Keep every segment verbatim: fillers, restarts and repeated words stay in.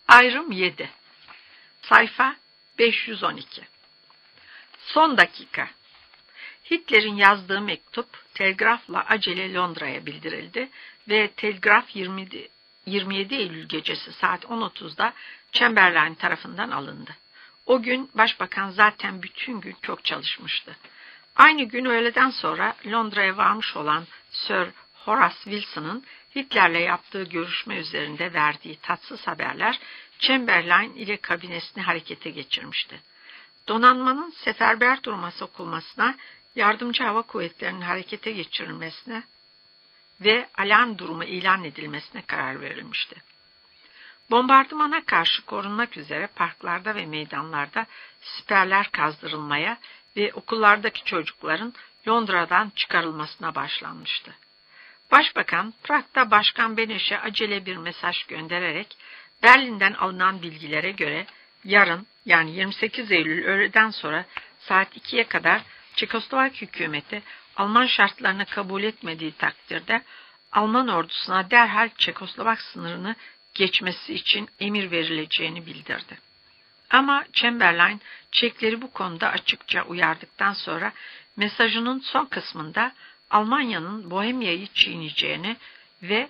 Ayrım yedi. Sayfa beş yüz on iki. Son dakika. Hitler'in yazdığı mektup telgrafla acele Londra'ya bildirildi ve telgraf yirmi yedi Eylül gecesi saat on otuzda Chamberlain tarafından alındı. O gün başbakan zaten bütün gün çok çalışmıştı. Aynı gün öğleden sonra Londra'ya varmış olan Sir Horace Wilson'ın Hitler'le yaptığı görüşme üzerinde verdiği tatsız haberler Chamberlain ile kabinesini harekete geçirmişti. Donanmanın seferber duruma sokulmasına, yardımcı hava kuvvetlerinin harekete geçirilmesine ve alarm durumu ilan edilmesine karar verilmişti. Bombardımana karşı korunmak üzere parklarda ve meydanlarda siperler kazdırılmaya ve okullardaki çocukların Londra'dan çıkarılmasına başlanmıştı. Başbakan, Prag'da Başkan Beneş'e acele bir mesaj göndererek Berlin'den alınan bilgilere göre yarın yani yirmi sekiz Eylül öğleden sonra saat ikiye kadar Çekoslovak hükümeti Alman şartlarını kabul etmediği takdirde Alman ordusuna derhal Çekoslovak sınırını geçmesi için emir verileceğini bildirdi. Ama Chamberlain Çekleri bu konuda açıkça uyardıktan sonra mesajının son kısmında Almanya'nın Bohemya'yı çiğneyeceğini ve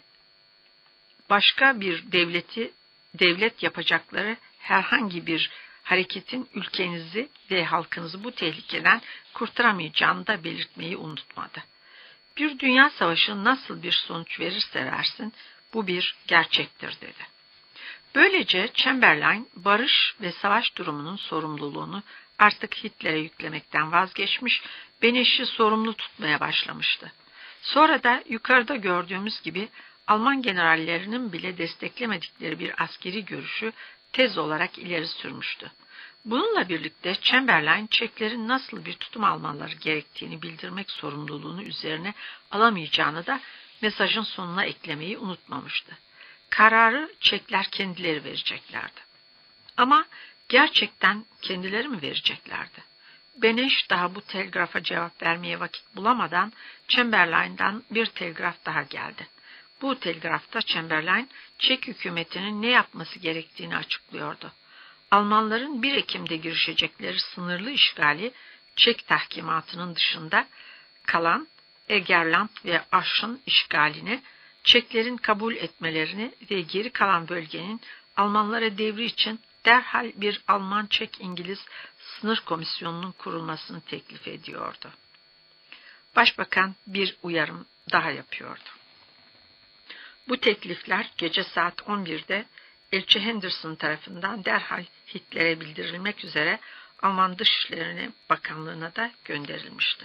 başka bir devleti devlet yapacakları herhangi bir hareketin ülkenizi ve halkınızı bu tehlikeden kurtaramayacağını da belirtmeyi unutmadı. Bir dünya savaşı nasıl bir sonuç verirse versin, bu bir gerçektir dedi. Böylece Chamberlain, barış ve savaş durumunun sorumluluğunu artık Hitler'e yüklemekten vazgeçmiş, Beneş'i sorumlu tutmaya başlamıştı. Sonra da yukarıda gördüğümüz gibi Alman generallerinin bile desteklemedikleri bir askeri görüşü tez olarak ileri sürmüştü. Bununla birlikte Chamberlain, Çeklerin nasıl bir tutum almaları gerektiğini bildirmek sorumluluğunu üzerine alamayacağını da mesajın sonuna eklemeyi unutmamıştı. Kararı Çekler kendileri vereceklerdi. Ama gerçekten kendileri mi vereceklerdi? Beneş daha bu telgrafa cevap vermeye vakit bulamadan Chamberlain'dan bir telgraf daha geldi. Bu telgrafta Chamberlain, Çek hükümetinin ne yapması gerektiğini açıklıyordu. Almanların bir Ekim'de girişecekleri sınırlı işgali, Çek tahkimatının dışında kalan Egerland ve Aş'ın işgalini, Çeklerin kabul etmelerini ve geri kalan bölgenin Almanlara devri için derhal bir Alman-Çek-İngiliz sınır komisyonunun kurulmasını teklif ediyordu. Başbakan bir uyarım daha yapıyordu. Bu teklifler gece saat on birde Elçi Henderson tarafından derhal Hitler'e bildirilmek üzere Alman Dışişleri Bakanlığı'na da gönderilmişti.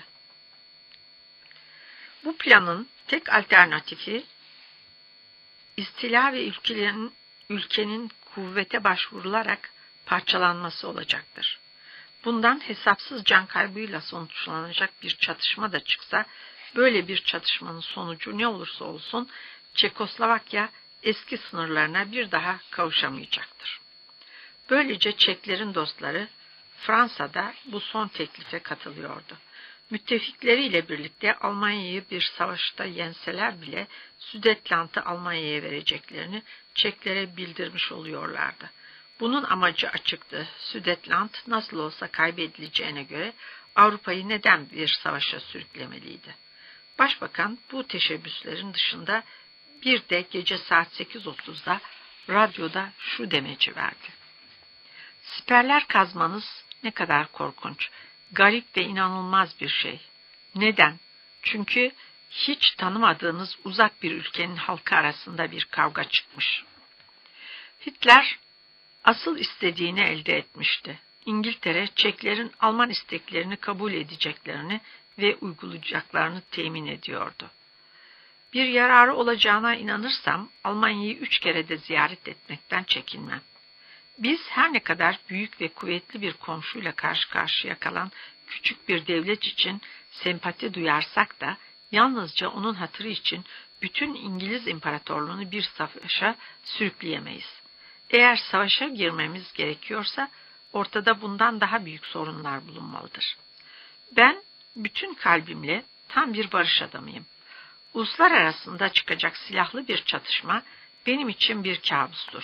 Bu planın tek alternatifi istila ve ülkelerin, ülkenin kuvvete başvurularak parçalanması olacaktır. Bundan hesapsız can kaybıyla sonuçlanacak bir çatışma da çıksa, böyle bir çatışmanın sonucu ne olursa olsun Çekoslovakya eski sınırlarına bir daha kavuşamayacaktır. Böylece Çeklerin dostları Fransa'da bu son teklife katılıyordu. Müttefikleriyle birlikte Almanya'yı bir savaşta yenseler bile Südetland'ı Almanya'ya vereceklerini Çeklere bildirmiş oluyorlardı. Bunun amacı açıktı. Südetland nasıl olsa kaybedileceğine göre Avrupa'yı neden bir savaşa sürüklemeliydi? Başbakan bu teşebbüslerin dışında bir de gece saat sekiz otuzda radyoda şu demeci verdi. Siperler kazmanız ne kadar korkunç, garip ve inanılmaz bir şey. Neden? Çünkü hiç tanımadığınız uzak bir ülkenin halkı arasında bir kavga çıkmış. Hitler asıl istediğini elde etmişti. İngiltere, Çeklerin Alman isteklerini kabul edeceklerini ve uygulayacaklarını temin ediyordu. Bir yararı olacağına inanırsam Almanya'yı üç kere de ziyaret etmekten çekinmem. Biz her ne kadar büyük ve kuvvetli bir komşuyla karşı karşıya kalan küçük bir devlet için sempati duyarsak da yalnızca onun hatırı için bütün İngiliz İmparatorluğunu bir savaşa sürükleyemeyiz. Eğer savaşa girmemiz gerekiyorsa ortada bundan daha büyük sorunlar bulunmalıdır. Ben bütün kalbimle tam bir barış adamıyım. Uluslar arasında çıkacak silahlı bir çatışma benim için bir kabustur.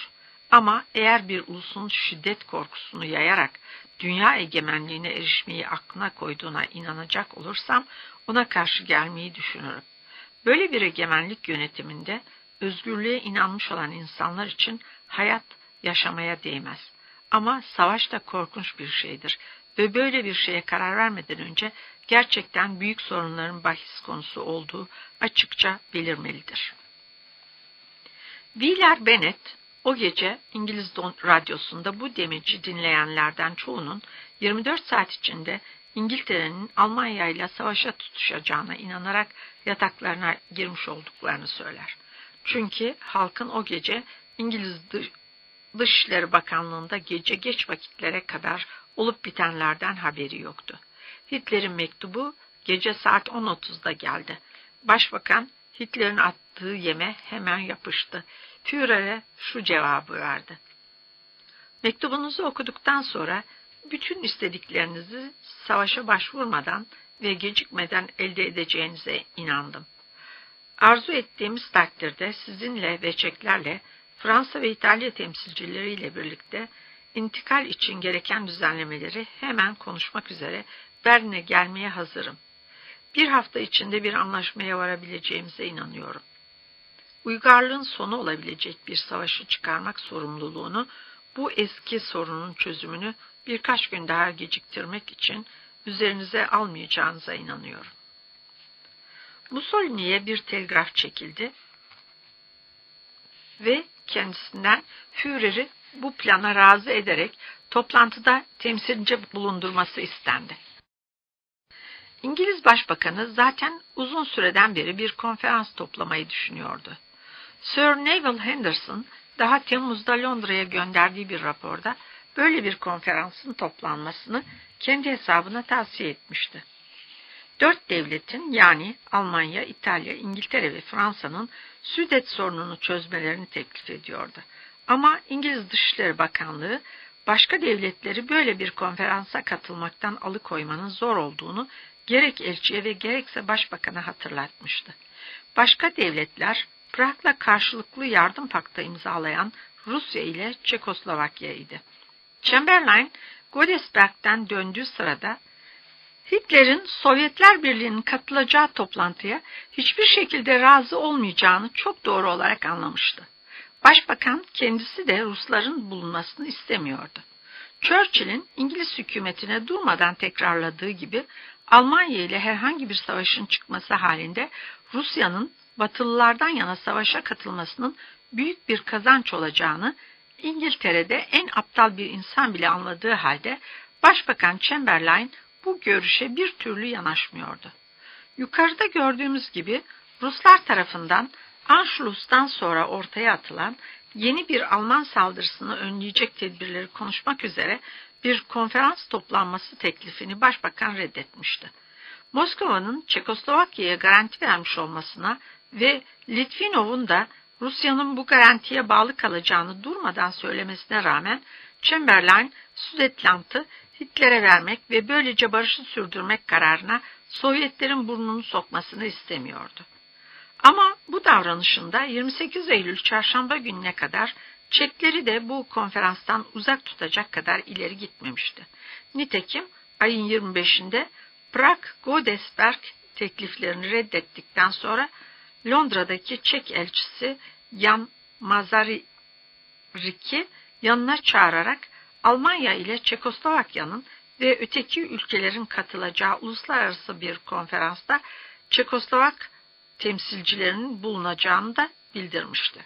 Ama eğer bir ulusun şiddet korkusunu yayarak dünya egemenliğine erişmeyi aklına koyduğuna inanacak olursam ona karşı gelmeyi düşünürüm. Böyle bir egemenlik yönetiminde özgürlüğe inanmış olan insanlar için hayat yaşamaya değmez. Ama savaş da korkunç bir şeydir ve böyle bir şeye karar vermeden önce gerçekten büyük sorunların bahis konusu olduğu açıkça belirmelidir. Wheeler Bennett o gece İngiliz radyosunda bu demeci dinleyenlerden çoğunun yirmi dört saat içinde İngiltere'nin Almanya ile savaşa tutuşacağına inanarak yataklarına girmiş olduklarını söyler. Çünkü halkın o gece İngiliz Dışişleri Bakanlığı'nda gece geç vakitlere kadar olup bitenlerden haberi yoktu. Hitler'in mektubu gece saat on otuzda geldi. Başbakan Hitler'in attığı yeme hemen yapıştı. Führer'e şu cevabı verdi: "Mektubunuzu okuduktan sonra bütün istediklerinizi savaşa başvurmadan ve gecikmeden elde edeceğinize inandım. Arzu ettiğimiz takdirde sizinle ve Çeklerle Fransa ve İtalya temsilcileriyle birlikte intikal için gereken düzenlemeleri hemen konuşmak üzere Berlin'e gelmeye hazırım. Bir hafta içinde bir anlaşmaya varabileceğimize inanıyorum. Uygarlığın sonu olabilecek bir savaşı çıkarmak sorumluluğunu, bu eski sorunun çözümünü birkaç gün daha geciktirmek için üzerinize almayacağınıza inanıyorum." Mussolini'ye bir telgraf çekildi ve kendisinden Führer'i bu plana razı ederek toplantıda temsilci bulundurması istendi. İngiliz Başbakanı zaten uzun süreden beri bir konferans toplamayı düşünüyordu. Sir Neville Henderson daha Temmuz'da Londra'ya gönderdiği bir raporda böyle bir konferansın toplanmasını kendi hesabına tavsiye etmişti. Dört devletin, yani Almanya, İtalya, İngiltere ve Fransa'nın Südet sorununu çözmelerini teklif ediyordu. Ama İngiliz Dışişleri Bakanlığı başka devletleri böyle bir konferansa katılmaktan alıkoymanın zor olduğunu gerek elçiye ve gerekse başbakana hatırlatmıştı. Başka devletler Prag'la karşılıklı yardım paktı imzalayan Rusya ile Çekoslovakya idi. Chamberlain, Godesberg'den döndüğü sırada Hitler'in Sovyetler Birliği'nin katılacağı toplantıya hiçbir şekilde razı olmayacağını çok doğru olarak anlamıştı. Başbakan kendisi de Rusların bulunmasını istemiyordu. Churchill'in İngiliz hükümetine durmadan tekrarladığı gibi Almanya ile herhangi bir savaşın çıkması halinde Rusya'nın Batılılardan yana savaşa katılmasının büyük bir kazanç olacağını İngiltere'de en aptal bir insan bile anladığı halde Başbakan Chamberlain bu görüşe bir türlü yanaşmıyordu. Yukarıda gördüğümüz gibi Ruslar tarafından Anschluss'tan sonra ortaya atılan yeni bir Alman saldırısını önleyecek tedbirleri konuşmak üzere bir konferans toplanması teklifini Başbakan reddetmişti. Moskova'nın Çekoslovakya'ya garanti vermiş olmasına ve Litvinov'un da Rusya'nın bu garantiye bağlı kalacağını durmadan söylemesine rağmen Chamberlain, Südetland'ı Hitler'e vermek ve böylece barışı sürdürmek kararına Sovyetlerin burnunu sokmasını istemiyordu. Ama bu davranışında yirmi sekiz Eylül çarşamba gününe kadar Çekleri de bu konferanstan uzak tutacak kadar ileri gitmemişti. Nitekim ayın yirmi beşinde Prag-Godesberg tekliflerini reddettikten sonra Londra'daki Çek elçisi Jan Mazarik'i yanına çağırarak Almanya ile Çekoslovakya'nın ve öteki ülkelerin katılacağı uluslararası bir konferansta Çekoslovak temsilcilerinin bulunacağını da bildirmişti.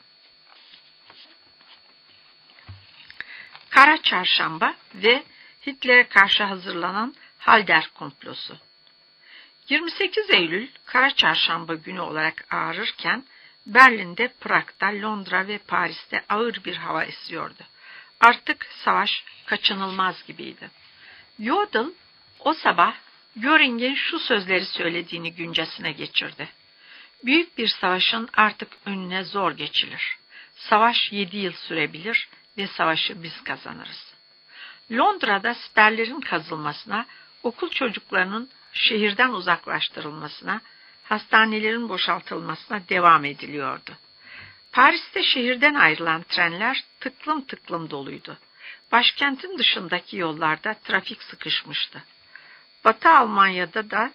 Kara Çarşamba ve Hitler'e karşı hazırlanan Halder komplosu. yirmi sekiz Eylül Kara Çarşamba günü olarak ağrırken Berlin'de, Prag'da, Londra ve Paris'te ağır bir hava esiyordu. Artık savaş kaçınılmaz gibiydi. Jodl o sabah Göring'in şu sözleri söylediğini güncesine geçirdi. "Büyük bir savaşın artık önüne zor geçilir. Savaş yedi yıl sürebilir ve savaşı biz kazanırız." Londra'da siperlerin kazılmasına, okul çocuklarının şehirden uzaklaştırılmasına, hastanelerin boşaltılmasına devam ediliyordu. Paris'te şehirden ayrılan trenler tıklım tıklım doluydu. Başkentin dışındaki yollarda trafik sıkışmıştı. Batı Almanya'da da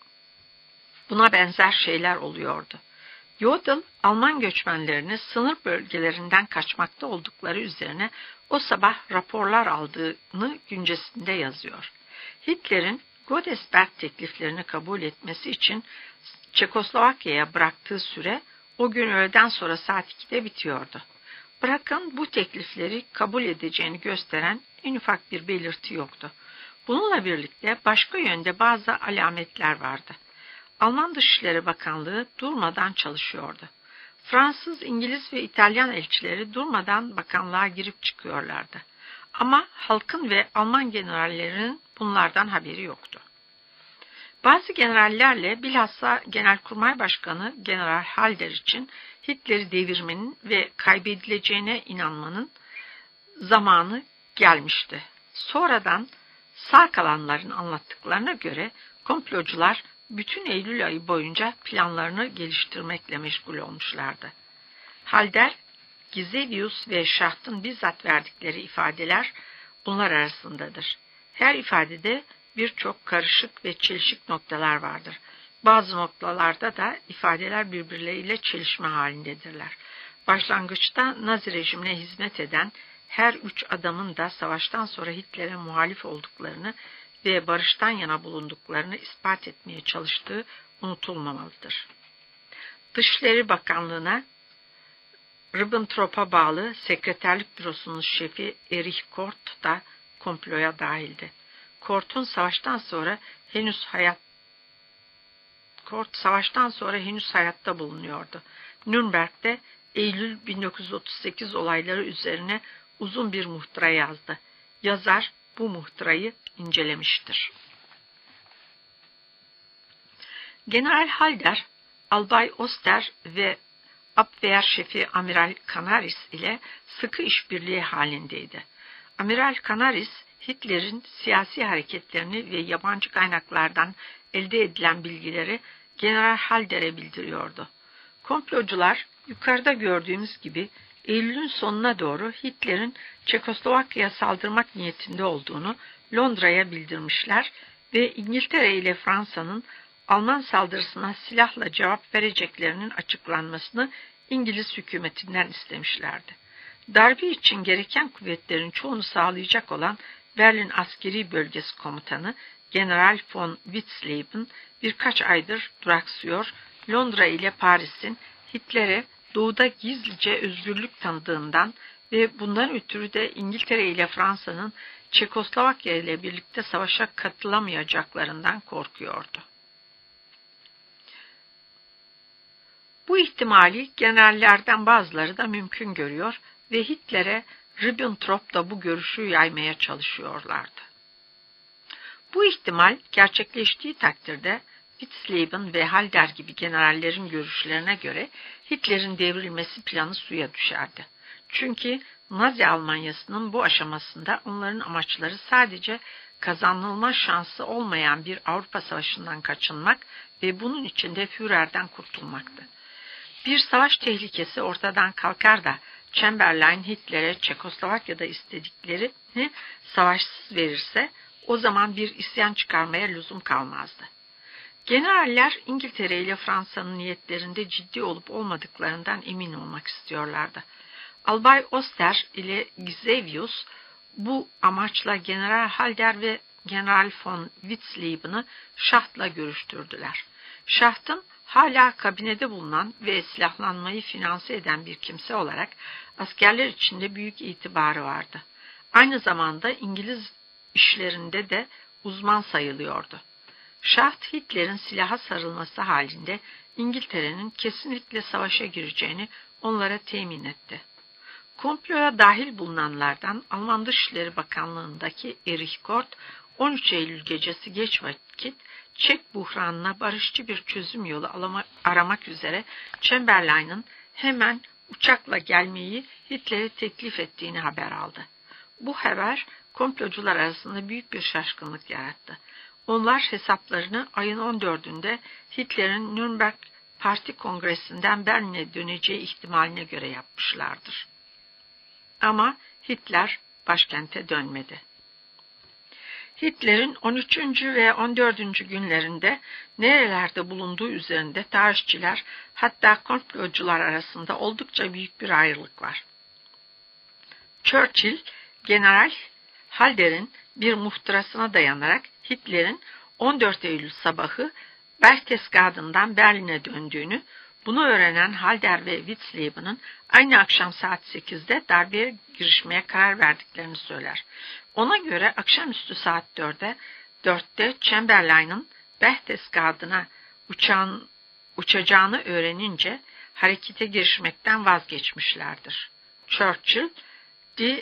buna benzer şeyler oluyordu. Jodl, Alman göçmenlerini sınır bölgelerinden kaçmakta oldukları üzerine o sabah raporlar aldığını güncesinde yazıyor. Hitler'in Godesberg tekliflerini kabul etmesi için Çekoslovakya'ya bıraktığı süre o gün öğleden sonra saat ikide bitiyordu. Bırakın bu teklifleri kabul edeceğini gösteren en ufak bir belirti yoktu. Bununla birlikte başka yönde bazı alametler vardı. Alman Dışişleri Bakanlığı durmadan çalışıyordu. Fransız, İngiliz ve İtalyan elçileri durmadan bakanlığa girip çıkıyorlardı. Ama halkın ve Alman generallerinin bunlardan haberi yoktu. Bazı generallerle bilhassa Genelkurmay Başkanı General Halder için Hitler'i devirmenin ve kaybedileceğine inanmanın zamanı gelmişti. Sonradan sağ kalanların anlattıklarına göre komplocular bütün Eylül ayı boyunca planlarını geliştirmekle meşgul olmuşlardı. Halder, Gisevius ve Schacht'ın bizzat verdikleri ifadeler bunlar arasındadır. Her ifadede birçok karışık ve çelişik noktalar vardır. Bazı noktalarda da ifadeler birbirleriyle çelişme halindedirler. Başlangıçta Nazi rejimine hizmet eden her üç adamın da savaştan sonra Hitler'e muhalif olduklarını ve barıştan yana bulunduklarını ispat etmeye çalıştığı unutulmamalıdır. Dışişleri Bakanlığı'na Ribbentrop'a bağlı Sekreterlik Bürosu'nun şefi Erich Kort da komploya dahildi. Kort'un savaştan sonra henüz hayat Kort savaştan sonra henüz hayatta bulunuyordu. Nürnberg'de Eylül bin dokuz yüz otuz sekiz olayları üzerine uzun bir muhtıra yazdı. Yazar bu muhtırayı incelemiştir. General Halder, Albay Oster ve Abwehr şefi Amiral Canaris ile sıkı işbirliği halindeydi. Amiral Canaris, Hitler'in siyasi hareketlerini ve yabancı kaynaklardan elde edilen bilgileri General Halder'e bildiriyordu. Komplocular, yukarıda gördüğümüz gibi Eylül'ün sonuna doğru Hitler'in Çekoslovakya'ya saldırmak niyetinde olduğunu Londra'ya bildirmişler ve İngiltere ile Fransa'nın Alman saldırısına silahla cevap vereceklerinin açıklanmasını İngiliz hükümetinden istemişlerdi. Darbe için gereken kuvvetlerin çoğunu sağlayacak olan Berlin Askeri Bölgesi Komutanı General von Witzleben birkaç aydır duraksıyor, Londra ile Paris'in Hitler'e doğuda gizlice özgürlük tanıdığından ve bundan ötürü de İngiltere ile Fransa'nın Çekoslovakya ile birlikte savaşa katılamayacaklarından korkuyordu. Bu ihtimali generallerden bazıları da mümkün görüyor ve Hitler'e Ribbentrop da bu görüşü yaymaya çalışıyorlardı. Bu ihtimal gerçekleştiği takdirde Witzleben ve Halder gibi generallerin görüşlerine göre Hitler'in devrilmesi planı suya düşerdi. Çünkü Nazi Almanyası'nın bu aşamasında onların amaçları sadece kazanılma şansı olmayan bir Avrupa Savaşı'ndan kaçınmak ve bunun içinde Führer'den kurtulmaktı. Bir savaş tehlikesi ortadan kalkar da Chamberlain Hitler'e Çekoslovakya'da istediklerini savaşsız verirse o zaman bir isyan çıkarmaya lüzum kalmazdı. Generaller İngiltere ile Fransa'nın niyetlerinde ciddi olup olmadıklarından emin olmak istiyorlardı. Albay Oster ile Gisevius bu amaçla General Halder ve General von Witzleben'ı Schacht'la görüştürdüler. Schacht'ın hala kabinede bulunan ve silahlanmayı finanse eden bir kimse olarak askerler içinde büyük itibarı vardı. Aynı zamanda İngiliz işlerinde de uzman sayılıyordu. Schacht, Hitler'in silaha sarılması halinde İngiltere'nin kesinlikle savaşa gireceğini onlara temin etti. Komploya dahil bulunanlardan Alman Dışişleri Bakanlığı'ndaki Erich Kort, on üç Eylül gecesi geç vakit Çek buhranına barışçı bir çözüm yolu aramak üzere Chamberlain'ın hemen uçakla gelmeyi Hitler'e teklif ettiğini haber aldı. Bu haber komplocular arasında büyük bir şaşkınlık yarattı. Onlar hesaplarını ayın on dördünde Hitler'in Nürnberg parti kongresinden Berlin'e döneceği ihtimaline göre yapmışlardır. Ama Hitler başkente dönmedi. Hitler'in on üçüncü ve on dördüncü günlerinde nerelerde bulunduğu üzerinde tarihçiler, hatta komplocular arasında oldukça büyük bir ayrılık var. Churchill, General Halder'in bir muhtırasına dayanarak Hitler'in on dört Eylül sabahı Berchtesgaden'dan Berlin'e döndüğünü, bunu öğrenen Halder ve Witzleben'in aynı akşam saat sekizde darbeye girişmeye karar verdiklerini söyler. Ona göre akşamüstü saat dörde, dörtte Chamberlain'ın Berchtesgaden'a uçağın, uçacağını öğrenince harekete girişmekten vazgeçmişlerdir. Churchill, Die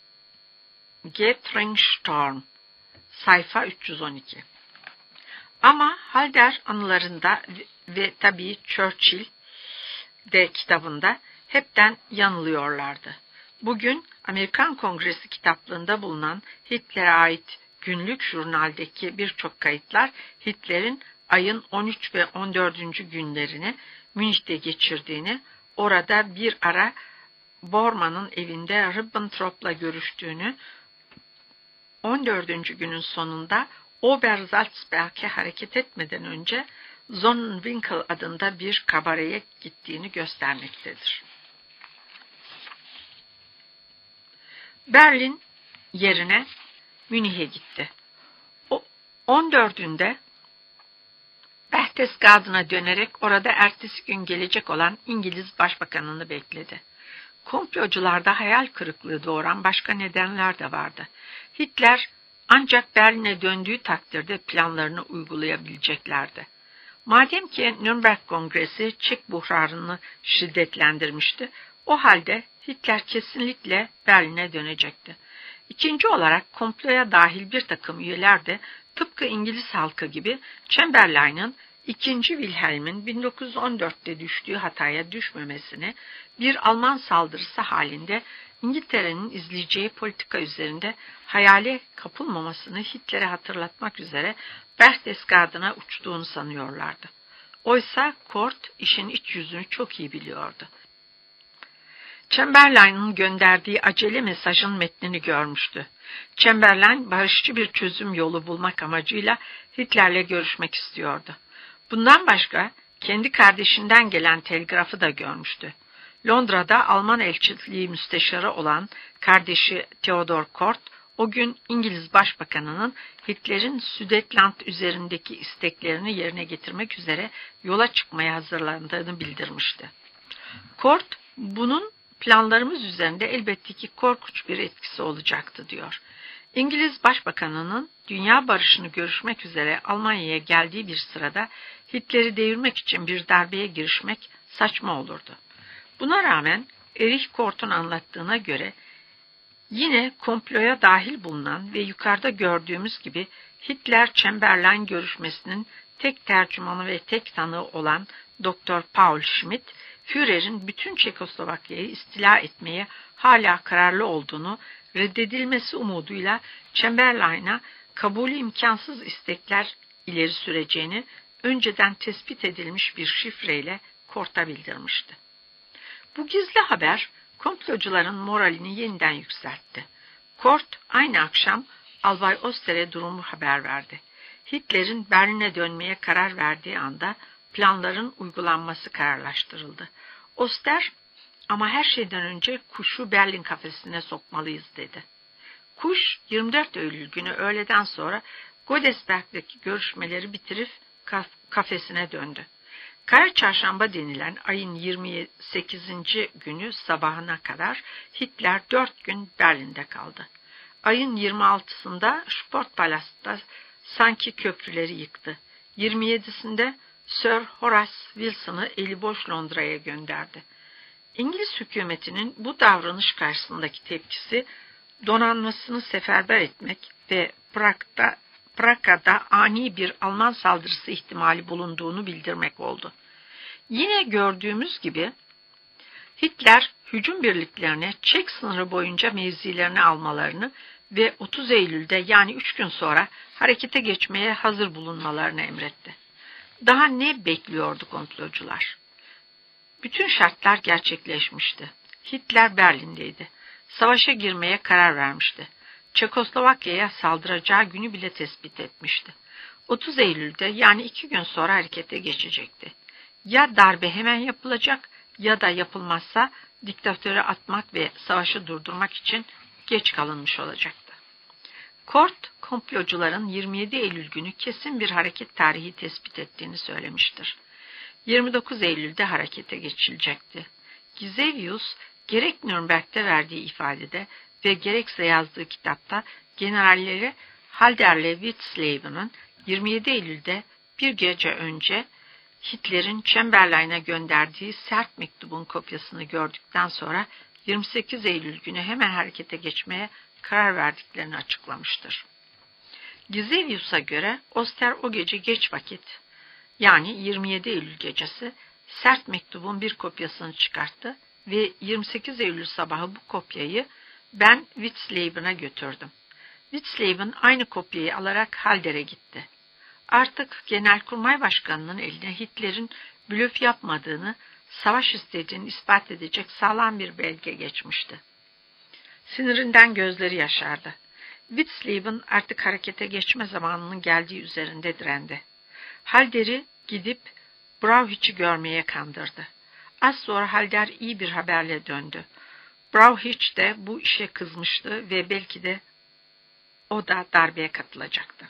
Getrengstorm, sayfa üç yüz on iki. Ama Halder anılarında ve, ve tabii Churchill de kitabında hepten yanılıyorlardı. Bugün Amerikan Kongresi kitaplığında bulunan Hitler'e ait günlük jurnaldeki birçok kayıtlar Hitler'in ayın on üç ve on dördüncü günlerini Münih'te geçirdiğini, orada bir ara Bormann'ın evinde Ribbentrop'la görüştüğünü, on dördüncü günün sonunda Obersalzberg'e hareket etmeden önce Sonnenwinkel adında bir kabareye gittiğini göstermektedir. Berlin yerine Münih'e gitti. O on dördünde Berchtesgaden'a dönerek orada ertesi gün gelecek olan İngiliz Başbakanını bekledi. Komplocularda hayal kırıklığı doğuran başka nedenler de vardı. Hitler ancak Berlin'e döndüğü takdirde planlarını uygulayabileceklerdi. Madem ki Nürnberg Kongresi Çek buhranını şiddetlendirmişti, o halde Hitler kesinlikle Berlin'e dönecekti. İkinci olarak komploya dahil bir takım üyeler de tıpkı İngiliz halkı gibi Chamberlain'ın ikinci Wilhelm'in bin dokuz yüz on dörtte düştüğü hataya düşmemesini, bir Alman saldırısı halinde İngiltere'nin izleyeceği politika üzerinde hayale kapılmamasını Hitler'e hatırlatmak üzere Berchtesgaden'a uçtuğunu sanıyorlardı. Oysa Kort işin iç yüzünü çok iyi biliyordu. Chamberlain'ın gönderdiği acele mesajın metnini görmüştü. Chamberlain, barışçı bir çözüm yolu bulmak amacıyla Hitler'le görüşmek istiyordu. Bundan başka kendi kardeşinden gelen telgrafı da görmüştü. Londra'da Alman elçiliği müsteşarı olan kardeşi Theodor Kort, o gün İngiliz Başbakanı'nın Hitler'in Südetland üzerindeki isteklerini yerine getirmek üzere yola çıkmaya hazırlandığını bildirmişti. Kort, bunun planlarımız üzerinde elbette ki korkunç bir etkisi olacaktı diyor. İngiliz Başbakanı'nın dünya barışını görüşmek üzere Almanya'ya geldiği bir sırada Hitler'i devirmek için bir darbeye girişmek saçma olurdu. Buna rağmen Erich Kort'un anlattığına göre yine komploya dahil bulunan ve yukarıda gördüğümüz gibi Hitler-Chamberlain görüşmesinin tek tercümanı ve tek tanığı olan Doktor Paul Schmidt, Führer'in bütün Çekoslovakya'yı istila etmeye hala kararlı olduğunu, reddedilmesi umuduyla Chamberlain'a kabulü imkansız istekler ileri süreceğini önceden tespit edilmiş bir şifreyle Kort'a bildirmişti. Bu gizli haber komplocuların moralini yeniden yükseltti. Kort aynı akşam Albay Oster'e durumu haber verdi. Hitler'in Berlin'e dönmeye karar verdiği anda planların uygulanması kararlaştırıldı. Oster, ama her şeyden önce kuşu Berlin kafesine sokmalıyız dedi. Kuş yirmi dört Eylül günü öğleden sonra Godesberg'deki görüşmeleri bitirip kafesine döndü. Kara çarşamba denilen ayın yirmi sekizinci günü sabahına kadar Hitler dört gün Berlin'de kaldı. Ayın yirmi altısında Sportpalast'ta sanki köprüleri yıktı. yirmi yedisinde Sir Horace Wilson'ı eli boş Londra'ya gönderdi. İngiliz hükümetinin bu davranış karşısındaki tepkisi, donanmasını seferber etmek ve Prag'da, Prag'da ani bir Alman saldırısı ihtimali bulunduğunu bildirmek oldu. Yine gördüğümüz gibi Hitler hücum birliklerine Çek sınırı boyunca mevzilerini almalarını ve otuz Eylül'de yani üç gün sonra harekete geçmeye hazır bulunmalarını emretti. Daha ne bekliyordu komplocular? Bütün şartlar gerçekleşmişti. Hitler Berlin'deydi. Savaşa girmeye karar vermişti. Çekoslovakya'ya saldıracağı günü bile tespit etmişti. otuz Eylül'de, yani iki gün sonra harekete geçecekti. Ya darbe hemen yapılacak ya da yapılmazsa diktatörü atmak ve savaşı durdurmak için geç kalınmış olacaktı. Kort, komplocuların yirmi yedi Eylül günü kesin bir hareket tarihi tespit ettiğini söylemiştir. yirmi dokuz Eylül'de harekete geçilecekti. Gisevius, gerek Nürnberg'de verdiği ifadede ve gerekse yazdığı kitapta generalleri Halder'le Witzleven'ın yirmi yedi Eylül'de bir gece önce Hitler'in Chamberlain'e gönderdiği sert mektubun kopyasını gördükten sonra yirmi sekiz Eylül günü hemen harekete geçmeye karar verdiklerini açıklamıştır. Gisevius'a göre Oster o gece geç vakit, yani yirmi yedi Eylül gecesi sert mektubun bir kopyasını çıkarttı ve yirmi sekiz Eylül sabahı bu kopyayı ben Witzleven'a götürdüm. Witzleven aynı kopyayı alarak Halder'e gitti. Artık Genelkurmay Başkanı'nın eline Hitler'in blöf yapmadığını, savaş istediğini ispat edecek sağlam bir belge geçmişti. Sinirinden gözleri yaşardı. Witzleven artık harekete geçme zamanının geldiği üzerinde direndi. Halder'i gidip Brauchi'yi görmeye kandırdı. Az sonra Halder iyi bir haberle döndü. Brauchitsch de bu işe kızmıştı ve belki de o da darbeye katılacaktı.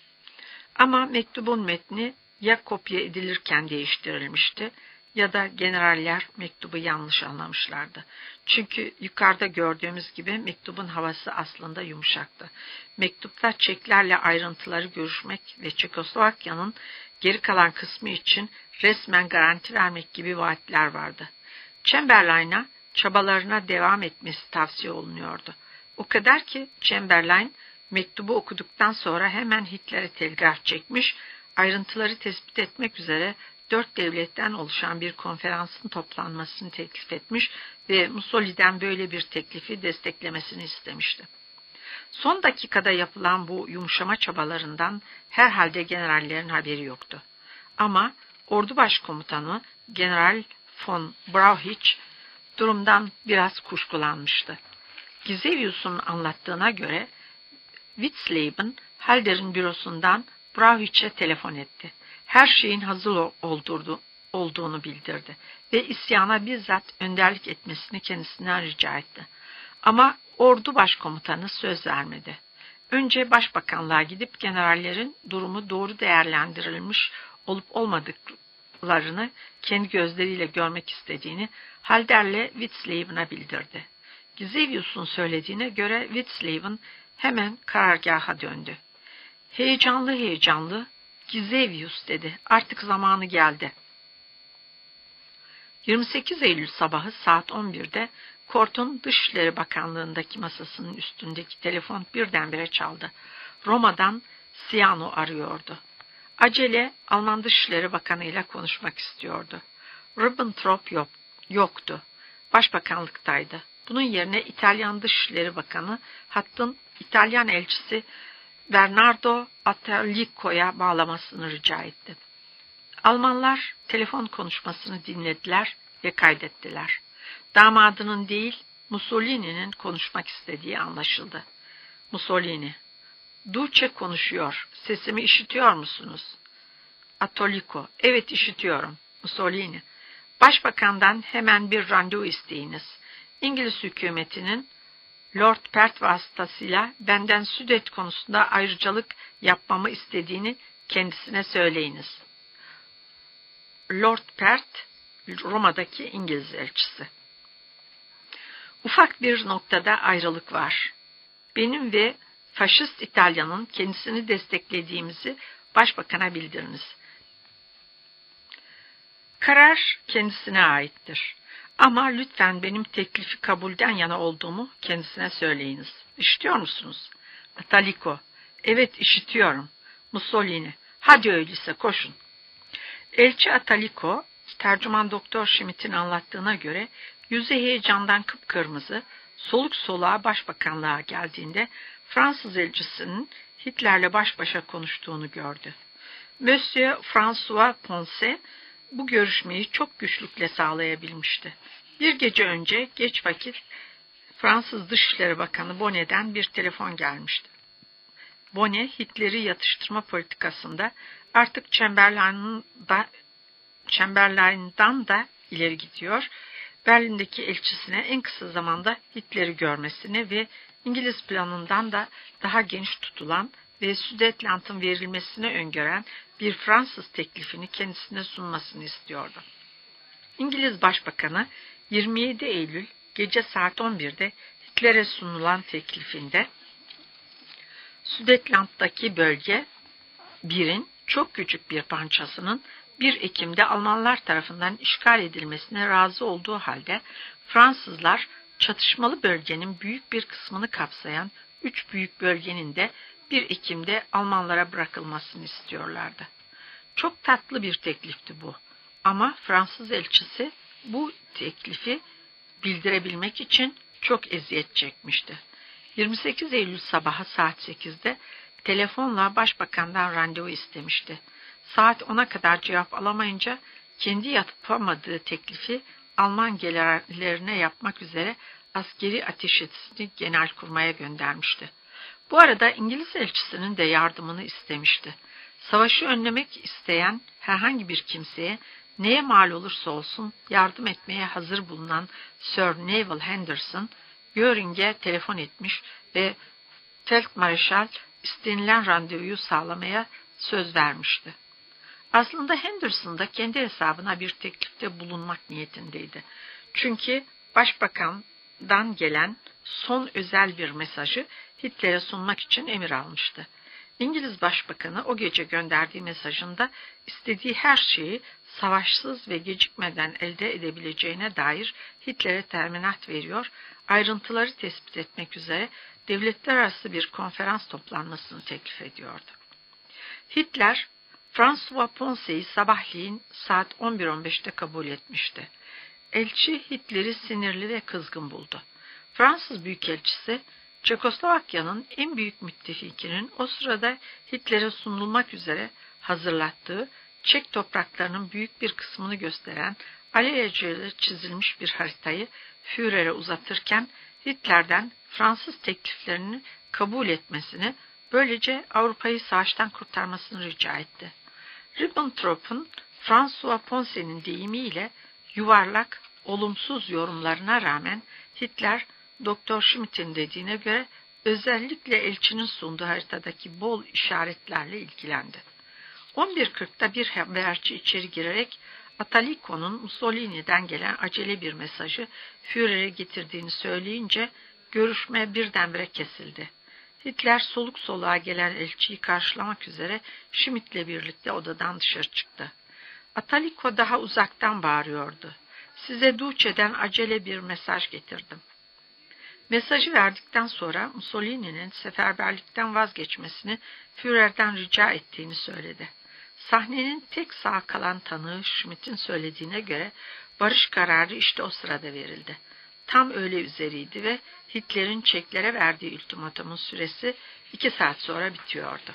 Ama mektubun metni ya kopya edilirken değiştirilmişti ya da generaller mektubu yanlış anlamışlardı. Çünkü yukarıda gördüğümüz gibi mektubun havası aslında yumuşaktı. Mektupta Çeklerle ayrıntıları görüşmek ve Çekoslovakya'nın geri kalan kısmı için resmen garanti vermek gibi vaatler vardı. Chamberlain'a çabalarına devam etmesi tavsiye olunuyordu. O kadar ki Chamberlain mektubu okuduktan sonra hemen Hitler'e telgraf çekmiş, ayrıntıları tespit etmek üzere dört devletten oluşan bir konferansın toplanmasını teklif etmiş ve Mussolini'den böyle bir teklifi desteklemesini istemişti. Son dakikada yapılan bu yumuşama çabalarından herhalde generallerin haberi yoktu. Ama ordu başkomutanı General von Brauchitsch durumdan biraz kuşkulanmıştı. Gisevius'un anlattığına göre Witzleven, Halder'in bürosundan Brauchitz'e telefon etti. Her şeyin hazır olduğunu, olduğunu bildirdi ve isyana bizzat önderlik etmesini kendisinden rica etti. Ama ordu başkomutanı söz vermedi. Önce başbakanlığa gidip generallerin durumu doğru değerlendirilmiş olup olmadıklarını kendi gözleriyle görmek istediğini Halder'le Witzleven'a bildirdi. Gisevius'un söylediğine göre Witzleven hemen karargaha döndü. Heyecanlı heyecanlı, Gisevius dedi, artık zamanı geldi. yirmi sekiz Eylül sabahı saat on birde Kort'un Dışişleri Bakanlığı'ndaki masasının üstündeki telefon birdenbire çaldı. Roma'dan Ciano arıyordu. Acele Alman Dışişleri Bakanı ile konuşmak istiyordu. Ribbentrop yok, yoktu. Başbakanlıktaydı. Bunun yerine İtalyan Dışişleri Bakanı hattın İtalyan elçisi Bernardo Attalico'ya bağlamasını rica etti. Almanlar telefon konuşmasını dinlediler ve kaydettiler. Damadının değil, Mussolini'nin konuşmak istediği anlaşıldı. Mussolini, Duce konuşuyor, sesimi işitiyor musunuz? Attalico, evet işitiyorum. Mussolini, Başbakandan hemen bir randevu isteyiniz. İngiliz hükümetinin Lord Pert vasıtasıyla benden Südet konusunda ayrıcalık yapmamı istediğini kendisine söyleyiniz. Lord Pert, Roma'daki İngiliz elçisi. Ufak bir noktada ayrılık var. Benim ve faşist İtalya'nın kendisini desteklediğimizi başbakana bildiriniz. Karar kendisine aittir. Ama lütfen benim teklifi kabulden yana olduğumu kendisine söyleyiniz. İşitiyor musunuz? Attalico, evet işitiyorum. Mussolini, hadi öyleyse koşun. Elçi Attalico, tercüman Doktor Schmidt'in anlattığına göre yüzü heyecandan kıpkırmızı, soluk soluğa başbakanlığa geldiğinde Fransız elçisinin Hitler'le baş başa konuştuğunu gördü. Monsieur François Ponce, bu görüşmeyi çok güçlükle sağlayabilmişti. Bir gece önce geç vakit Fransız Dışişleri Bakanı Bonnet'den bir telefon gelmişti. Bonnet, Hitler'i yatıştırma politikasında artık Chamberlain'da, Chamberlain'dan da ileri gidiyor, Berlin'deki elçisine en kısa zamanda Hitler'i görmesini ve İngiliz planından da daha geniş tutulan ve Südetland'ın verilmesini öngören bir Fransız teklifini kendisine sunmasını istiyordu. İngiliz Başbakanı yirmi yedi Eylül gece saat on birde Hitler'e sunulan teklifinde Südetland'daki bölge birin çok küçük bir parçasının bir Ekim'de Almanlar tarafından işgal edilmesine razı olduğu halde Fransızlar çatışmalı bölgenin büyük bir kısmını kapsayan üç büyük bölgenin de bir Ekim'de Almanlara bırakılmasını istiyorlardı. Çok tatlı bir teklifti bu. Ama Fransız elçisi bu teklifi bildirebilmek için çok eziyet çekmişti. yirmi sekiz Eylül sabahı saat sekizde telefonla başbakandan randevu istemişti. Saat ona kadar cevap alamayınca kendi yapamadığı teklifi Alman generallerine yapmak üzere askeri ateşkesini genelkurmaya göndermişti. Bu arada İngiliz elçisinin de yardımını istemişti. Savaşı önlemek isteyen herhangi bir kimseye neye mal olursa olsun yardım etmeye hazır bulunan Sir Neville Henderson, Göring'e telefon etmiş ve Feldmarşal istenilen randevuyu sağlamaya söz vermişti. Aslında Henderson da kendi hesabına bir teklifte bulunmak niyetindeydi. Çünkü başbakandan gelen son özel bir mesajı Hitler'e sunmak için emir almıştı. İngiliz Başbakanı o gece gönderdiği mesajında istediği her şeyi savaşsız ve gecikmeden elde edebileceğine dair Hitler'e teminat veriyor, ayrıntıları tespit etmek üzere devletler arası bir konferans toplanmasını teklif ediyordu. Hitler, François Ponce'yi sabahleyin saat on bir on beşte kabul etmişti. Elçi Hitler'i sinirli ve kızgın buldu. Fransız Büyükelçisi, Çekoslovakya'nın en büyük müttefikinin o sırada Hitler'e sunulmak üzere hazırlattığı Çek topraklarının büyük bir kısmını gösteren alelacele çizilmiş bir haritayı Führer'e uzatırken Hitler'den Fransız tekliflerini kabul etmesini, böylece Avrupa'yı savaştan kurtarmasını rica etti. Ribbentrop'un François Ponce'nin deyimiyle yuvarlak, olumsuz yorumlarına rağmen Hitler, Doktor Schmidt'in dediğine göre özellikle elçinin sunduğu haritadaki bol işaretlerle ilgilendi. on bir kırkta bir haberci içeri girerek Atalicco'nun Mussolini'den gelen acele bir mesajı Führer'e getirdiğini söyleyince görüşme birdenbire kesildi. Hitler soluk soluğa gelen elçiyi karşılamak üzere Schmidt'le birlikte odadan dışarı çıktı. Atalicco daha uzaktan bağırıyordu. "Size Duce'den acele bir mesaj getirdim." Mesajı verdikten sonra Mussolini'nin seferberlikten vazgeçmesini Führer'den rica ettiğini söyledi. Sahnenin tek sağ kalan tanığı Schmidt'in söylediğine göre barış kararı işte o sırada verildi. Tam öğle üzeriydi ve Hitler'in Çeklere verdiği ultimatomun süresi iki saat sonra bitiyordu.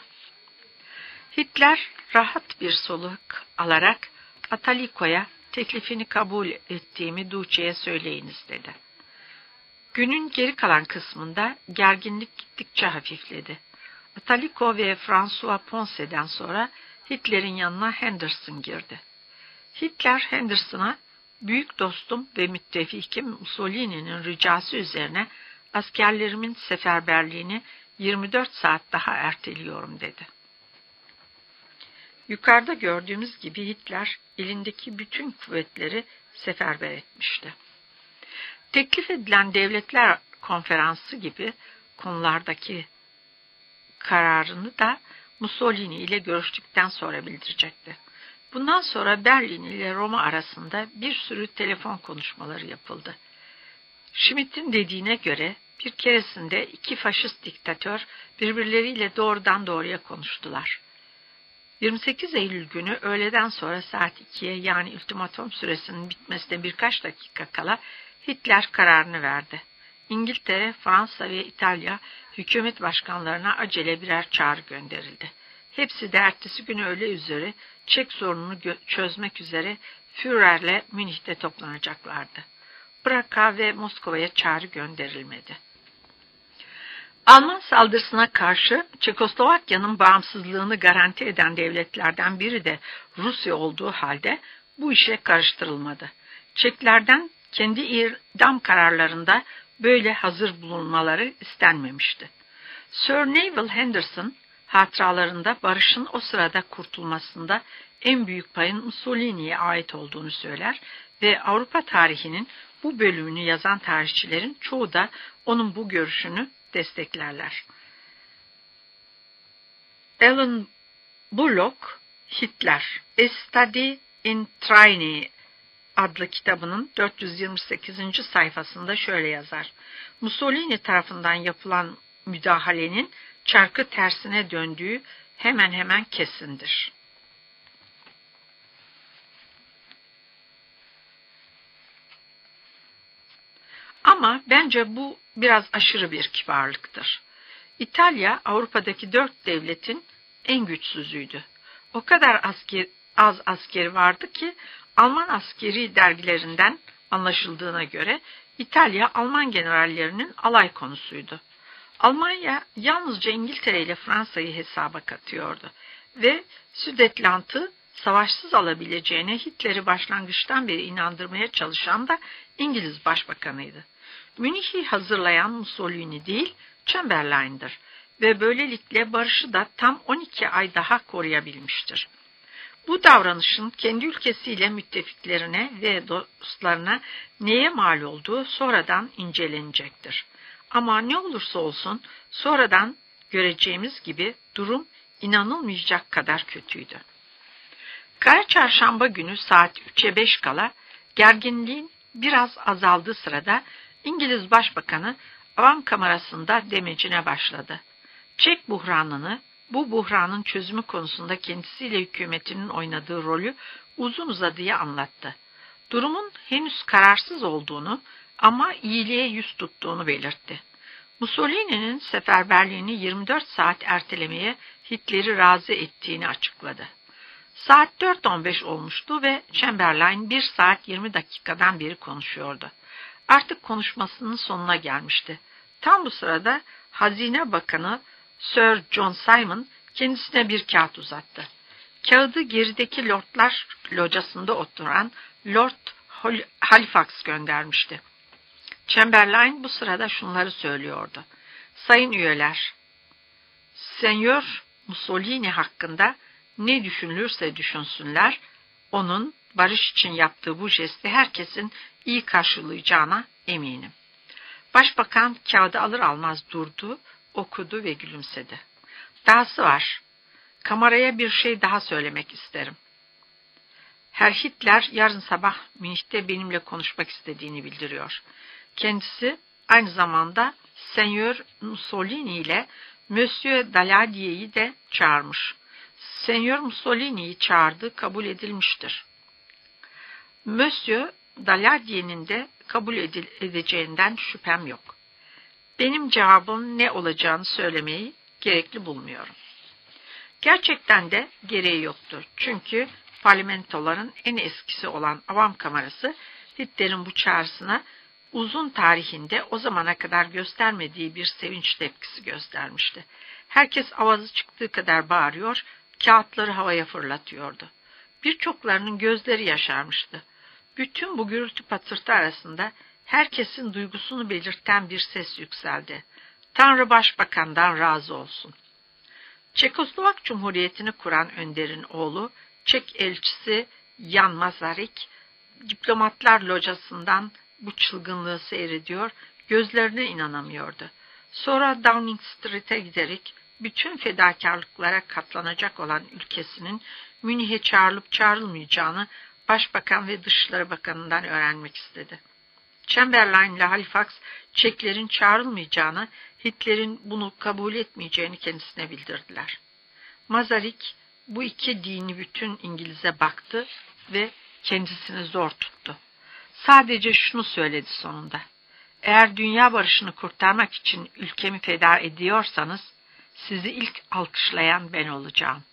Hitler rahat bir soluk alarak Atalicco'ya teklifini kabul ettiğimi Duce'ye söyleyiniz dedi. Günün geri kalan kısmında gerginlik gittikçe hafifledi. Atalicco ve François Ponce'den sonra Hitler'in yanına Henderson girdi. Hitler Henderson'a büyük dostum ve müttefikim Mussolini'nin ricası üzerine askerlerimin seferberliğini yirmi dört saat daha erteliyorum dedi. Yukarıda gördüğümüz gibi Hitler elindeki bütün kuvvetleri seferber etmişti. Teklif edilen Devletler Konferansı gibi konulardaki kararını da Mussolini ile görüştükten sonra bildirecekti. Bundan sonra Berlin ile Roma arasında bir sürü telefon konuşmaları yapıldı. Schmidt'in dediğine göre bir keresinde iki faşist diktatör birbirleriyle doğrudan doğruya konuştular. yirmi sekiz Eylül günü öğleden sonra saat ikiye yani ultimatom süresinin bitmesine birkaç dakika kala Hitler kararını verdi. İngiltere, Fransa ve İtalya hükümet başkanlarına acele birer çağrı gönderildi. Hepsi de ertesi günü öğle üzeri Çek sorununu çözmek üzere Führer'le Münih'te toplanacaklardı. Prag'a ve Moskova'ya çağrı gönderilmedi. Alman saldırısına karşı Çekoslovakya'nın bağımsızlığını garanti eden devletlerden biri de Rusya olduğu halde bu işe karıştırılmadı. Çeklerden kendi idam kararlarında böyle hazır bulunmaları istenmemişti. Sir Neville Henderson hatıralarında barışın o sırada kurtulmasında en büyük payın Mussolini'ye ait olduğunu söyler ve Avrupa tarihinin bu bölümünü yazan tarihçilerin çoğu da onun bu görüşünü desteklerler. Alan Bullock, Hitler, A Study in Tyranny adlı kitabının dört yüz yirmi sekizinci sayfasında şöyle yazar. Mussolini tarafından yapılan müdahalenin çarkı tersine döndüğü hemen hemen kesindir. Ama bence bu biraz aşırı bir kibarlıktır. İtalya, Avrupa'daki dört devletin en güçsüzüydü. O kadar asker, az askeri vardı ki Alman askeri dergilerinden anlaşıldığına göre İtalya, Alman generallerinin alay konusuydu. Almanya yalnızca İngiltere ile Fransa'yı hesaba katıyordu ve Südetlant'ı savaşsız alabileceğine Hitler'i başlangıçtan beri inandırmaya çalışan da İngiliz Başbakanıydı. Münih'i hazırlayan Mussolini değil, Chamberlain'dir ve böylelikle barışı da tam on iki ay daha koruyabilmiştir. Bu davranışın kendi ülkesiyle müttefiklerine ve dostlarına neye mal olduğu sonradan incelenecektir. Ama ne olursa olsun sonradan göreceğimiz gibi durum inanılmayacak kadar kötüydü. Kara Çarşamba günü saat üçe beş kala gerginliğin biraz azaldığı sırada İngiliz Başbakanı Avam Kamerası'nda demecine başladı. Çek buhranını, bu buhranın çözümü konusunda kendisiyle hükümetinin oynadığı rolü uzun uzadıya anlattı. Durumun henüz kararsız olduğunu ama iyiliğe yüz tuttuğunu belirtti. Mussolini'nin seferberliğini yirmi dört saat ertelemeye Hitler'i razı ettiğini açıkladı. Saat dört on beş olmuştu ve Chamberlain bir saat yirmi dakikadan beri konuşuyordu. Artık konuşmasının sonuna gelmişti. Tam bu sırada Hazine Bakanı Sir John Simon kendisine bir kağıt uzattı. Kağıdı gerideki Lordlar locasında oturan Lord Halifax göndermişti. Chamberlain bu sırada şunları söylüyordu. Sayın üyeler, Senyor Mussolini hakkında ne düşünülürse düşünsünler, onun barış için yaptığı bu jesti herkesin iyi karşılayacağına eminim. Başbakan kağıdı alır almaz durdu, okudu ve gülümsedi. Dahası var. Kameraya bir şey daha söylemek isterim. Herr Hitler yarın sabah Münih'te benimle konuşmak istediğini bildiriyor. Kendisi aynı zamanda Senyor Mussolini ile Monsieur Daladier'i de çağırmış. Senyor Mussolini'yi çağırdı, kabul edilmiştir. Monsieur Daladier'in de kabul edileceğinden şüphem yok. Benim cevabım ne olacağını söylemeyi gerekli bulmuyorum. Gerçekten de gereği yoktur. Çünkü parlamentoların en eskisi olan Avam Kamerası Hitler'in bu çağrısına uzun tarihinde o zamana kadar göstermediği bir sevinç tepkisi göstermişti. Herkes avazı çıktığı kadar bağırıyor, kağıtları havaya fırlatıyordu. Birçoklarının gözleri yaşarmıştı. Bütün bu gürültü patırtı arasında herkesin duygusunu belirten bir ses yükseldi. Tanrı Başbakan'dan razı olsun. Çekoslovak Cumhuriyeti'ni kuran önderin oğlu, Çek elçisi Jan Masaryk, diplomatlar locasından bu çılgınlığı seyrediyor, gözlerine inanamıyordu. Sonra Downing Street'e giderek bütün fedakarlıklara katlanacak olan ülkesinin Münih'e çağrılıp çağrılmayacağını Başbakan ve Dışişleri Bakanı'ndan öğrenmek istedi. Chamberlain ile Halifax, Çeklerin çağrılmayacağını, Hitler'in bunu kabul etmeyeceğini kendisine bildirdiler. Masaryk bu iki dini bütün İngiliz'e baktı ve kendisini zor tuttu. Sadece şunu söyledi sonunda. Eğer dünya barışını kurtarmak için ülkemi feda ediyorsanız, sizi ilk alkışlayan ben olacağım.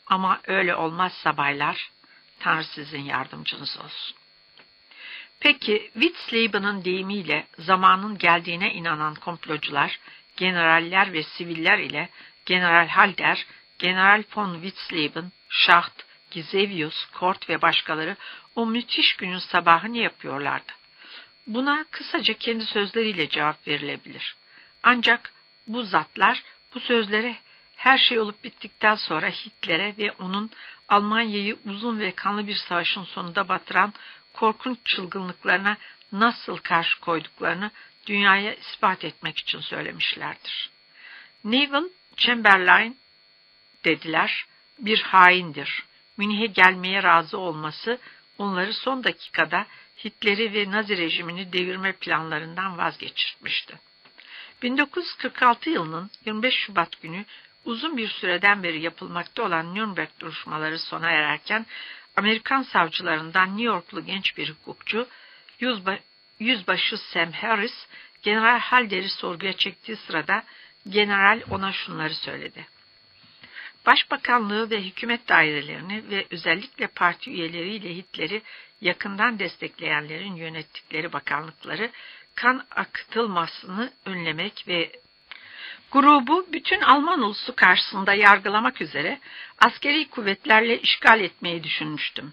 Ama öyle olmazsa baylar, Tanrı sizin yardımcınız olsun. Peki Witzleben'in deyimiyle zamanın geldiğine inanan komplocular, generaller ve siviller ile General Halder, General von Witzleben, Schacht, Gisevius, Kort ve başkaları o müthiş günün sabahını yapıyorlardı. Buna kısaca kendi sözleriyle cevap verilebilir. Ancak bu zatlar bu sözlere her şey olup bittikten sonra Hitler'e ve onun Almanya'yı uzun ve kanlı bir savaşın sonunda batıran korkunç çılgınlıklarına nasıl karşı koyduklarını dünyaya ispat etmek için söylemişlerdir. Neville Chamberlain, dediler, bir haindir. Münih'e gelmeye razı olması onları son dakikada Hitler'i ve Nazi rejimini devirme planlarından vazgeçirtmişti. bin dokuz yüz kırk altı yılının yirmi beş Şubat günü uzun bir süreden beri yapılmakta olan Nürnberg duruşmaları sona ererken Amerikan savcılarından New Yorklu genç bir hukukçu yüzba Yüzbaşı Sam Harris, General Halder'i sorguya çektiği sırada general ona şunları söyledi. Başbakanlığı ve hükümet dairelerini ve özellikle parti üyeleriyle Hitler'i yakından destekleyenlerin yönettikleri bakanlıkları kan akıtılmasını önlemek ve grubu bütün Alman ulusu karşısında yargılamak üzere askeri kuvvetlerle işgal etmeyi düşünmüştüm.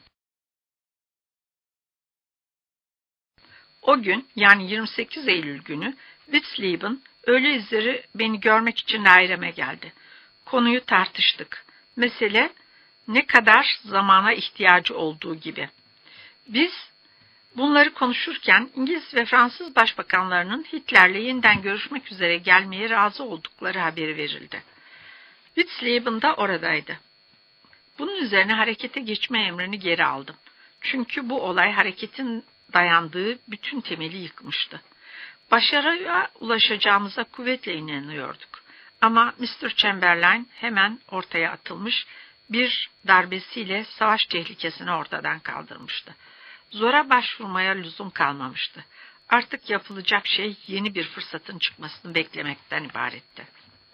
O gün, yani yirmi sekiz Eylül günü Witzleben öğle üzeri beni görmek için daireme geldi. Konuyu tartıştık. Mesele ne kadar zamana ihtiyacı olduğu gibi. Biz bunları konuşurken İngiliz ve Fransız başbakanlarının Hitler'le yeniden görüşmek üzere gelmeye razı oldukları haberi verildi. Witzleben de oradaydı. Bunun üzerine harekete geçme emrini geri aldım. Çünkü bu olay hareketin dayandığı bütün temeli yıkmıştı. Başarıya ulaşacağımıza kuvvetle inanıyorduk. Ama mister Chamberlain hemen ortaya atılmış, bir darbesiyle savaş tehlikesini ortadan kaldırmıştı. Zora başvurmaya lüzum kalmamıştı. Artık yapılacak şey yeni bir fırsatın çıkmasını beklemekten ibaretti.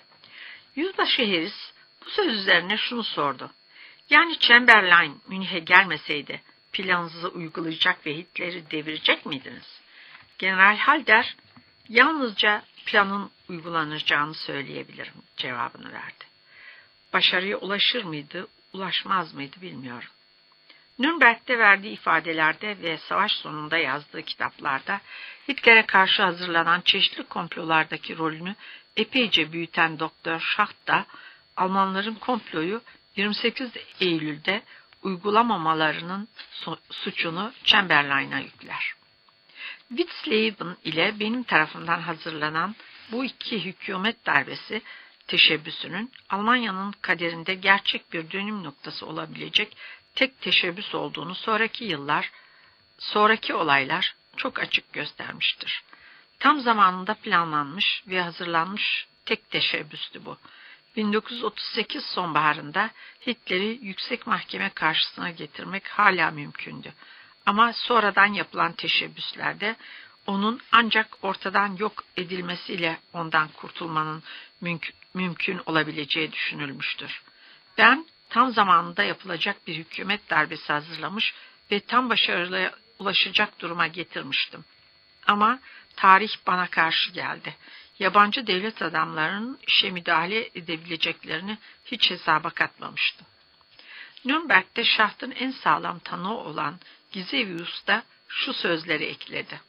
Yüzbaşı Harris bu söz üzerine şunu sordu. Yani Chamberlain Münih'e gelmeseydi planınızı uygulayacak ve Hitler'i devirecek miydiniz? General Halder yalnızca planın uygulanacağını söyleyebilirim cevabını verdi. Başarıya ulaşır mıydı, ulaşmaz mıydı bilmiyorum. Nürnberg'de verdiği ifadelerde ve savaş sonunda yazdığı kitaplarda Hitler'e karşı hazırlanan çeşitli komplolardaki rolünü epeyce büyüten Doktor Schacht da Almanların komployu yirmi sekiz Eylül'de uygulamamalarının suçunu Chamberlain'a yükler. Witzleben ile benim tarafımdan hazırlanan bu iki hükümet darbesi teşebbüsünün Almanya'nın kaderinde gerçek bir dönüm noktası olabilecek tek teşebbüs olduğunu sonraki yıllar, sonraki olaylar çok açık göstermiştir. Tam zamanında planlanmış ve hazırlanmış tek teşebbüstü bu. bin dokuz yüz otuz sekiz sonbaharında Hitler'i yüksek mahkeme karşısına getirmek hala mümkündü. Ama sonradan yapılan teşebbüslerde onun ancak ortadan yok edilmesiyle ondan kurtulmanın mümkün, mümkün olabileceği düşünülmüştür. Ben tam zamanında yapılacak bir hükümet darbesi hazırlamış ve tam başarıya ulaşacak duruma getirmiştim. Ama tarih bana karşı geldi. Yabancı devlet adamlarının işe müdahale edebileceklerini hiç hesaba katmamıştım. Nürnberg'de Schacht'ın en sağlam tanığı olan Gisevius da şu sözleri ekledi.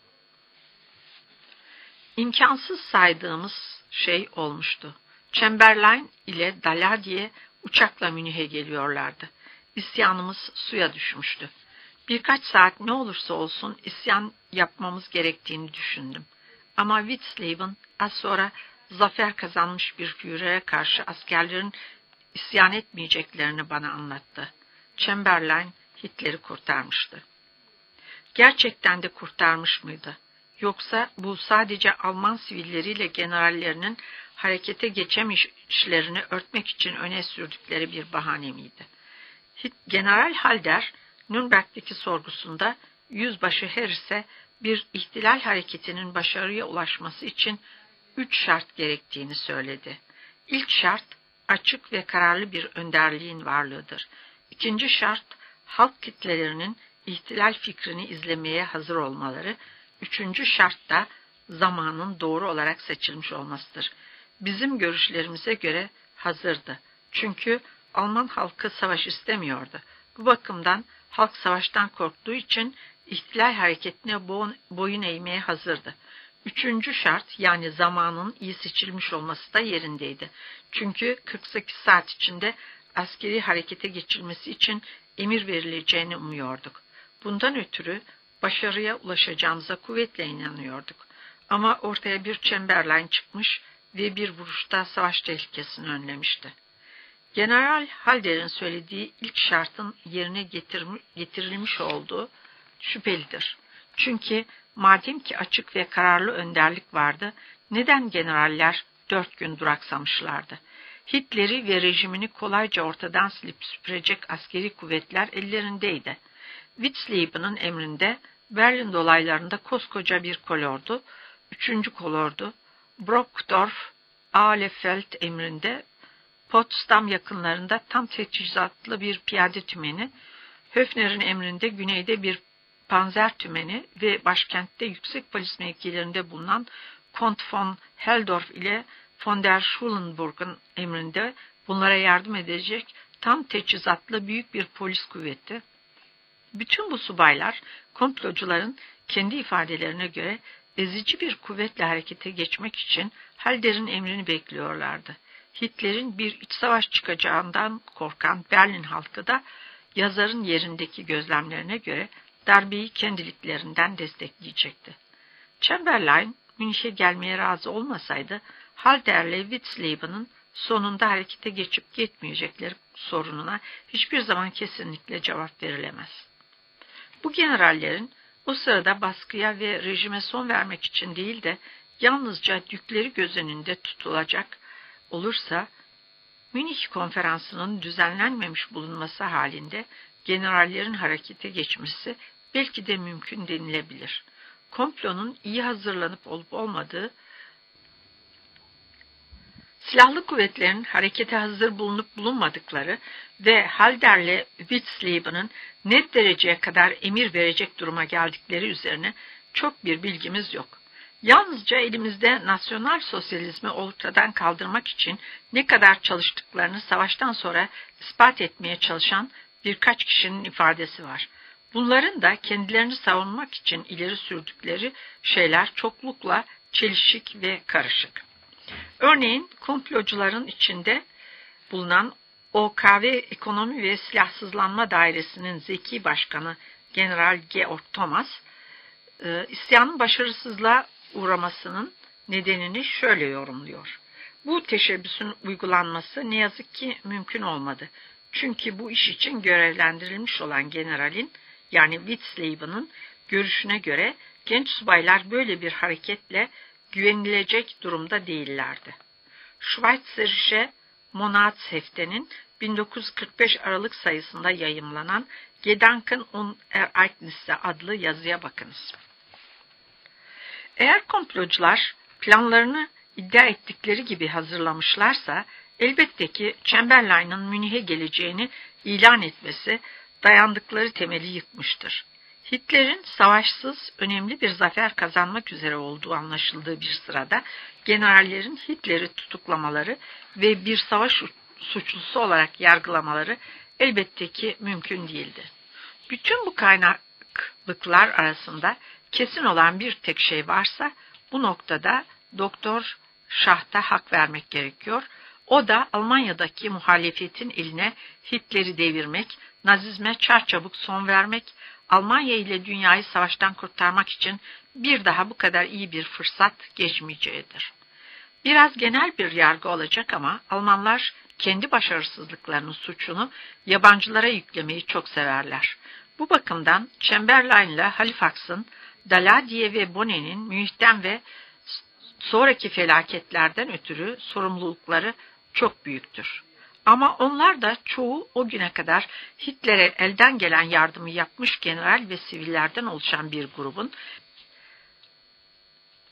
İmkansız saydığımız şey olmuştu. Chamberlain ile Daladier uçakla Münih'e geliyorlardı. İsyanımız suya düşmüştü. Birkaç saat ne olursa olsun isyan yapmamız gerektiğini düşündüm. Ama Witzleben az sonra zafer kazanmış bir Führer'e karşı askerlerin isyan etmeyeceklerini bana anlattı. Chamberlain Hitler'i kurtarmıştı. Gerçekten de kurtarmış mıydı? Yoksa bu sadece Alman sivilleriyle generallerinin harekete geçemeyişlerini örtmek için öne sürdükleri bir bahane miydi? General Halder, Nürnberg'deki sorgusunda Yüzbaşı Harris'e bir ihtilal hareketinin başarıya ulaşması için üç şart gerektiğini söyledi. İlk şart, açık ve kararlı bir önderliğin varlığıdır. İkinci şart, halk kitlelerinin ihtilal fikrini izlemeye hazır olmaları. Üçüncü şart da zamanın doğru olarak seçilmiş olmasıdır. Bizim görüşlerimize göre hazırdı. Çünkü Alman halkı savaş istemiyordu. Bu bakımdan halk savaştan korktuğu için ihtilal hareketine boyun eğmeye hazırdı. Üçüncü şart, yani zamanın iyi seçilmiş olması da yerindeydi. Çünkü kırk sekiz saat içinde askeri harekete geçilmesi için emir verileceğini umuyorduk. Bundan ötürü başarıya ulaşacağımıza kuvvetle inanıyorduk. Ama ortaya bir Chamberlain çıkmış ve bir vuruşta savaş tehlikesini önlemişti. General Halder'in söylediği ilk şartın yerine getirilmiş olduğu şüphelidir. Çünkü madem ki açık ve kararlı önderlik vardı, neden generaller dört gün duraksamışlardı? Hitler'i ve rejimini kolayca ortadan silip süpürecek askeri kuvvetler ellerindeydi. Witzleben'in emrinde Berlin dolaylarında koskoca bir kolordu, üçüncü kolordu, Brockdorf, Ahlefeld emrinde Potsdam yakınlarında tam teçhizatlı bir piyade tümeni, Höfner'in emrinde güneyde bir panzer tümeni ve başkentte yüksek polis mevkilerinde bulunan Kont von Heldorf ile von der Schulenburg'un emrinde bunlara yardım edecek tam teçhizatlı büyük bir polis kuvveti. Bütün bu subaylar komplocuların kendi ifadelerine göre ezici bir kuvvetle harekete geçmek için Halder'in emrini bekliyorlardı. Hitler'in bir iç savaş çıkacağından korkan Berlin halkı da yazarın yerindeki gözlemlerine göre darbeyi kendiliklerinden destekleyecekti. Chamberlain, Münih'e gelmeye razı olmasaydı, Halder'le Witzleben'in sonunda harekete geçip geçmeyecekleri sorununa hiçbir zaman kesinlikle cevap verilemez. Bu generallerin o sırada baskıya ve rejime son vermek için değil de yalnızca dükleri göz önünde tutulacak olursa, Münih konferansının düzenlenmemiş bulunması halinde generallerin harekete geçmesi belki de mümkün denilebilir. Komplonun iyi hazırlanıp olup olmadığı, silahlı kuvvetlerin harekete hazır bulunup bulunmadıkları ve Halder'le Witzleben'in net dereceye kadar emir verecek duruma geldikleri üzerine çok bir bilgimiz yok. Yalnızca elimizde nasyonal sosyalizmi ortadan kaldırmak için ne kadar çalıştıklarını savaştan sonra ispat etmeye çalışan birkaç kişinin ifadesi var. Bunların da kendilerini savunmak için ileri sürdükleri şeyler çoklukla çelişik ve karışık. Örneğin komplocuların içinde bulunan O K V Ekonomi ve Silahsızlanma Dairesi'nin zeki başkanı General Georg Thomas, e, isyanın başarısızlığa uğramasının nedenini şöyle yorumluyor. Bu teşebbüsün uygulanması ne yazık ki mümkün olmadı. Çünkü bu iş için görevlendirilmiş olan generalin, yani Witzleben'in görüşüne göre genç subaylar böyle bir hareketle güvenilecek durumda değillerdi. Schweizerische Monatshefte'nin bin dokuz yüz kırk beş Aralık sayısında yayımlanan Gedanken und Ereignisse adlı yazıya bakınız. Eğer komplocular planlarını iddia ettikleri gibi hazırlamışlarsa, elbette ki Chamberlain'in Münih'e geleceğini ilan etmesi dayandıkları temeli yıkmıştır. Hitler'in savaşsız önemli bir zafer kazanmak üzere olduğu anlaşıldığı bir sırada generallerin Hitler'i tutuklamaları ve bir savaş suçlusu olarak yargılamaları elbette ki mümkün değildi. Bütün bu kaynaklıklar arasında kesin olan bir tek şey varsa bu noktada Doktor Schacht'a hak vermek gerekiyor. O da Almanya'daki muhalefetin eline Hitler'i devirmek, Nazizme çarçabuk son vermek, Almanya ile dünyayı savaştan kurtarmak için bir daha bu kadar iyi bir fırsat geçmeyeceğidir. Biraz genel bir yargı olacak ama Almanlar kendi başarısızlıklarının suçunu yabancılara yüklemeyi çok severler. Bu bakımdan Chamberlain ile Halifax'ın, Daladier ve Bonnet'in Münih'ten ve sonraki felaketlerden ötürü sorumlulukları çok büyüktür. Ama onlar da çoğu o güne kadar Hitler'e elden gelen yardımı yapmış general ve sivillerden oluşan bir grubun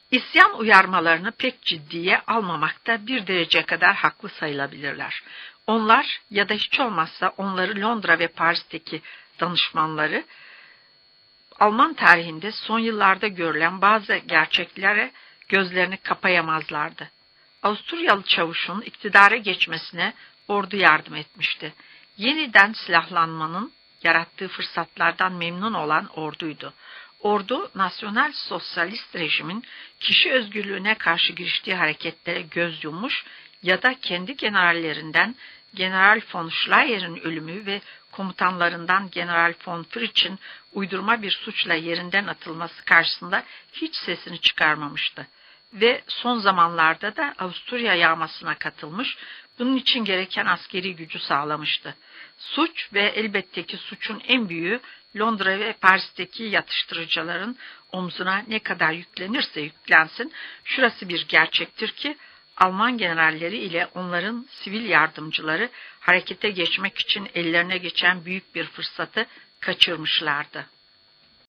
İsyan uyarmalarını pek ciddiye almamakta bir derece kadar haklı sayılabilirler. Onlar ya da hiç olmazsa onları Londra ve Paris'teki danışmanları, Alman tarihinde son yıllarda görülen bazı gerçeklere gözlerini kapayamazlardı. Avusturyalı çavuşun iktidara geçmesine ordu yardım etmişti. Yeniden silahlanmanın yarattığı fırsatlardan memnun olan orduydu. Ordu, nasyonal sosyalist rejimin kişi özgürlüğüne karşı giriştiği hareketlere göz yummuş ya da kendi generallerinden General von Schleyer'in ölümü ve komutanlarından General von Fritzsch'in uydurma bir suçla yerinden atılması karşısında hiç sesini çıkarmamıştı. Ve son zamanlarda da Avusturya yağmasına katılmış, bunun için gereken askeri gücü sağlamıştı. Suç ve elbette ki suçun en büyüğü Londra ve Paris'teki yatıştırıcıların omzuna ne kadar yüklenirse yüklensin, şurası bir gerçektir ki Alman generalleri ile onların sivil yardımcıları harekete geçmek için ellerine geçen büyük bir fırsatı kaçırmışlardı.